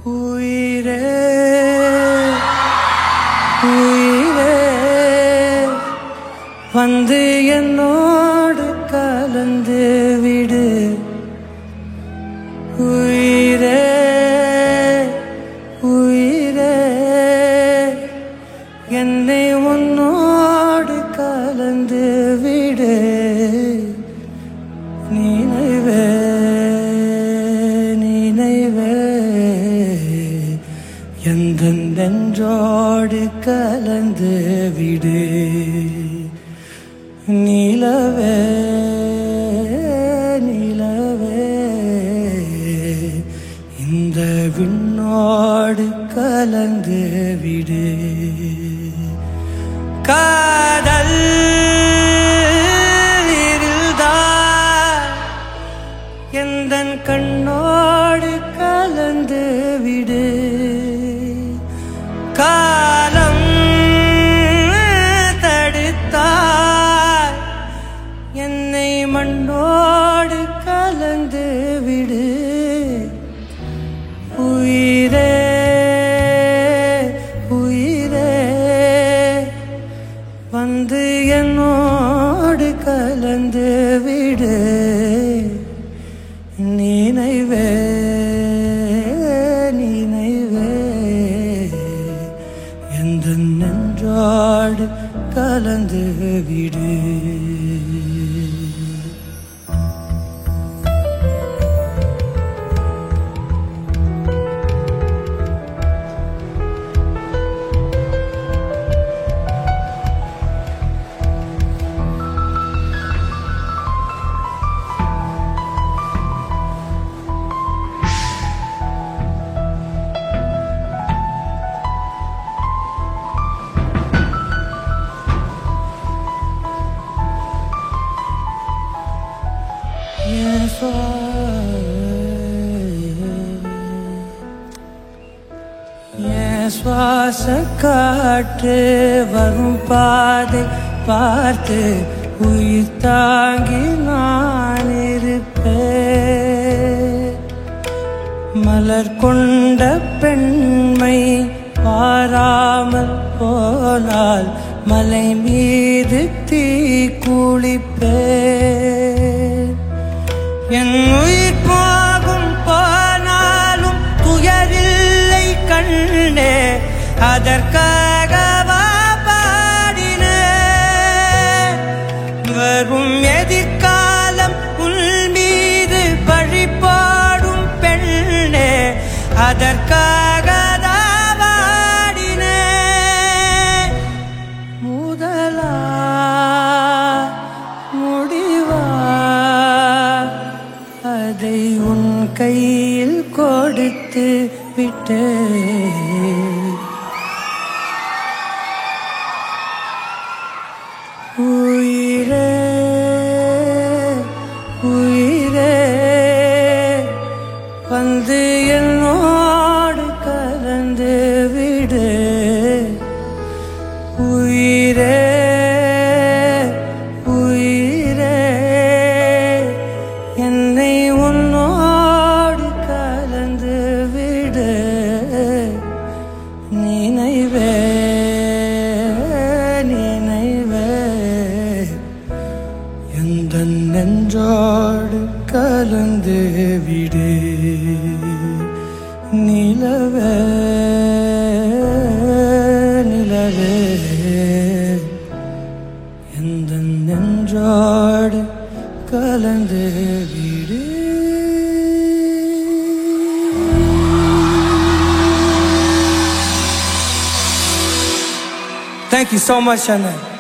உயிரே உயிரே வந்து என்னோடு கலந்து விடு. உயிரே உயிரே என்னை உன்னோடு கலந்து விடு. நினைவே நினைவே எந்தன் நெஞ்சோடு கலந்து விடு. நிலவே நிலவே இந்த விண்ணோடு கலந்து விடு. காதல் இருந்தால் எந்தன் கண்ணோடு கலந்து விடு. காலம் தடுத்தால் என்னை மண்ணோடு கலந்து விடு. உயிரே உயிரே வந்து என்னோடு கலந்து விடு. நினைவே நினைவே எந்த நெஞ்சோடு கலந்து விடு. என் சுவாச காற்று வரும் பாதை பார்த்து உயிர் தாங்கி நான் இருப்பேன். மலர் கொண்ட பெண்மை பாராமல் போனால் மலை மீது தீ குளிப்பேன். என் உயிர் போகும் போனாலும் துயரில்லை கண்ணே, அதற்காகவா பாடினேன். வரும் எதிர்காலம் உன் மீது பழி போடும் பெண்ணே, அதற்காக பாடினேன். முதலா முடிவா அதை உன் கையில் கொடுத்து விட்டேன். உயிரே உயிரே வந்து என்னோடு கலந்து விடு. உயிரே உயிரே என்னை உன்னோடு கலந்து விடு. நினைவே நினைவே எந்த நெஞ்சோடு கலந்து விடு. நிலவே நிலவே எந்த நெஞ்சோடு கலந்து விடு. Thank you so much, Anna.